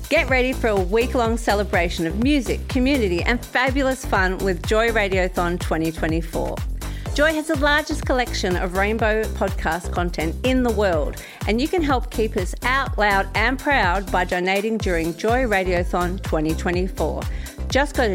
Get ready for a week-long celebration of music, community and fabulous fun with Joy Radiothon 2024. Joy has the largest collection of rainbow podcast content in the world, and you can help keep us out loud and proud by donating during Joy Radiothon 2024. Just go to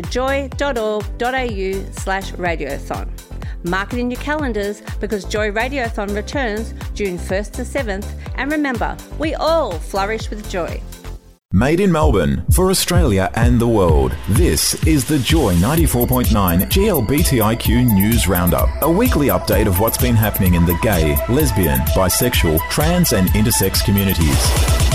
joy.org.au/radiothon. Mark it in your calendars because Joy Radiothon returns June 1st to 7th, and remember, we all flourish with joy. Made in Melbourne, for Australia and the world, this is the Joy 94.9 GLBTIQ News Roundup, a weekly update of what's been happening in the gay, lesbian, bisexual, trans and intersex communities.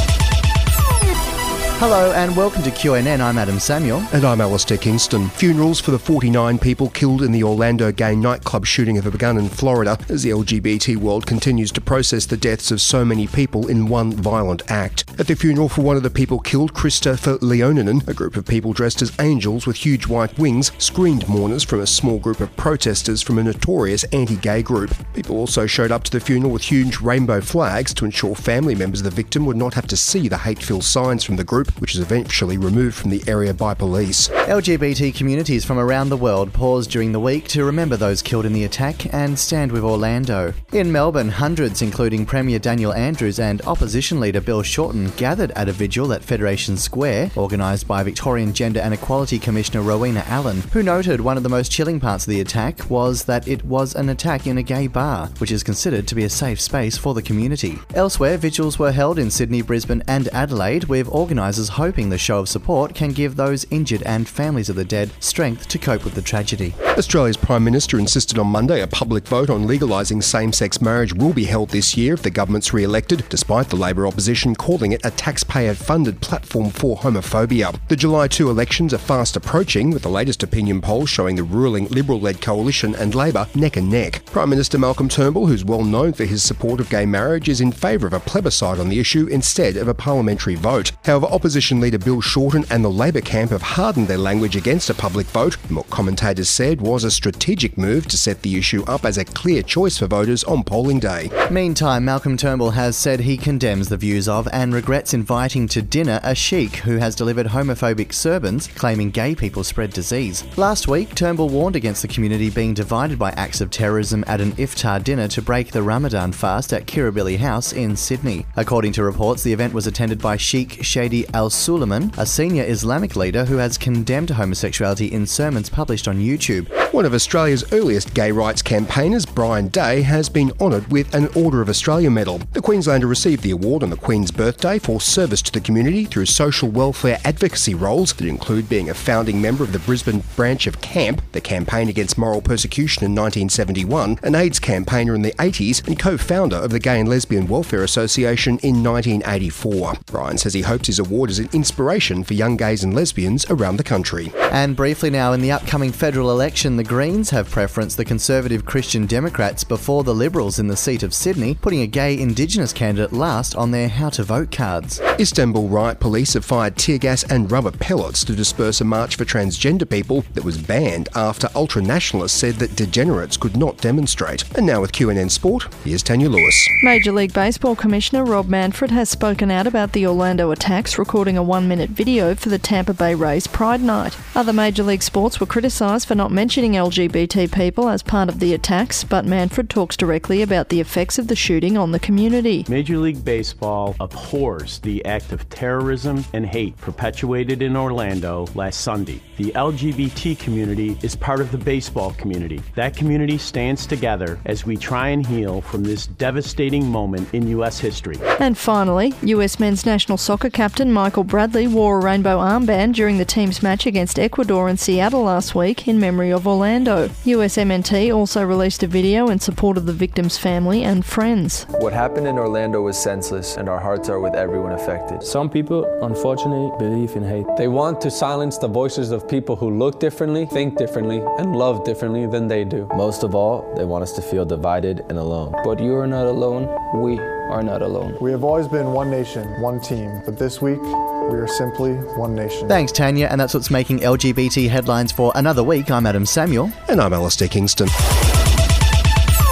Hello and welcome to QNN. I'm Adam Samuel. And I'm Alistair Kingston. Funerals for the 49 people killed in the Orlando gay nightclub shooting have begun in Florida as the LGBT world continues to process the deaths of so many people in one violent act. At the funeral for one of the people killed, Christopher Leoninen, a group of people dressed as angels with huge white wings screened mourners from a small group of protesters from a notorious anti-gay group. People also showed up to the funeral with huge rainbow flags to ensure family members of the victim would not have to see the hate-filled signs from the group, which is eventually removed from the area by police. LGBT communities from around the world paused during the week to remember those killed in the attack and stand with Orlando. In Melbourne, hundreds, including Premier Daniel Andrews and Opposition Leader Bill Shorten, gathered at a vigil at Federation Square, organised by Victorian Gender and Equality Commissioner Rowena Allen, who noted one of the most chilling parts of the attack was that it was an attack in a gay bar, which is considered to be a safe space for the community. Elsewhere, vigils were held in Sydney, Brisbane and Adelaide, with organisers hoping the show of support can give those injured and families of the dead strength to cope with the tragedy. Australia's Prime Minister insisted on Monday a public vote on legalising same-sex marriage will be held this year if the government's re-elected, despite the Labor opposition calling it a taxpayer-funded platform for homophobia. The July 2 elections are fast approaching, with the latest opinion polls showing the ruling Liberal-led coalition and Labor neck and neck. Prime Minister Malcolm Turnbull, who's well known for his support of gay marriage, is in favour of a plebiscite on the issue instead of a parliamentary vote. However, opposition leader Bill Shorten and the Labor camp have hardened their language against a public vote, and what commentators said was a strategic move to set the issue up as a clear choice for voters on polling day. Meantime, Malcolm Turnbull has said he condemns the views of and regrets inviting to dinner a sheikh who has delivered homophobic sermons claiming gay people spread disease. Last week, Turnbull warned against the community being divided by acts of terrorism at an iftar dinner to break the Ramadan fast at Kirribilli House in Sydney. According to reports, the event was attended by Sheikh Shadi Al-Suleiman, a senior Islamic leader who has condemned homosexuality in sermons published on YouTube. One of Australia's earliest gay rights campaigners, Brian Day, has been honoured with an Order of Australia medal. The Queenslander received the award on the Queen's birthday for service to the community through social welfare advocacy roles that include being a founding member of the Brisbane branch of CAMP, the Campaign Against Moral Persecution in 1971, an AIDS campaigner in the 80s and co-founder of the Gay and Lesbian Welfare Association in 1984. Brian says he hopes his award is an inspiration for young gays and lesbians around the country. And briefly now, in the upcoming federal election, the Greens have preferenced the Conservative Christian Democrats before the Liberals in the seat of Sydney, putting a gay Indigenous candidate last on their how-to-vote cards. Istanbul riot police have fired tear gas and rubber pellets to disperse a march for transgender people that was banned after ultra-nationalists said that degenerates could not demonstrate. And now with QNN Sport, here's Tanya Lewis. Major League Baseball Commissioner Rob Manfred has spoken out about the Orlando attacks, recording a 1-minute video for the Tampa Bay Rays Pride Night. Other Major League sports were criticised for not mentioning LGBT people as part of the attacks, but Manfred talks directly about the effects of the shooting on the community. Major League Baseball abhors the act of terrorism and hate perpetuated in Orlando last Sunday. The LGBT community is part of the baseball community. That community stands together as we try and heal from this devastating moment in U.S. history. And finally, US men's national soccer captain Michael Bradley wore a rainbow armband during the team's match against Ecuador in Seattle last week in memory of Orlando. USMNT also released a video in support of the victim's family and friends. What happened in Orlando was senseless, and our hearts are with everyone affected. Some people, unfortunately, believe in hate. They want to silence the voices of people who look differently, think differently, and love differently than they do. Most of all, they want us to feel divided and alone. But you are not alone. We are not alone. We have always been one nation, one team, but this week, we are simply one nation. Thanks, Tanya, and that's what's making LGBT headlines for another week. I'm Adam Samuel. And I'm Alistair Kingston.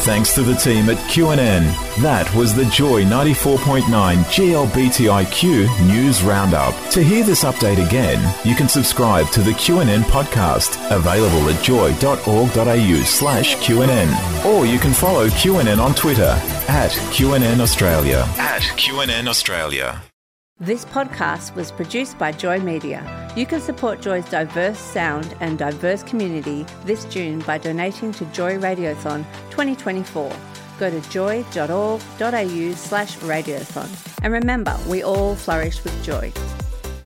thanks to the team at QNN. That was the Joy 94.9 GLBTIQ News Roundup. To hear this update again, you can subscribe to the QNN podcast, available at joy.org.au/QNN. Or you can follow QNN on Twitter at QNN Australia. This podcast was produced by Joy Media. You can support Joy's diverse sound and diverse community this June by donating to Joy Radiothon 2024. Go to joy.org.au/radiothon. And remember, we all flourish with joy.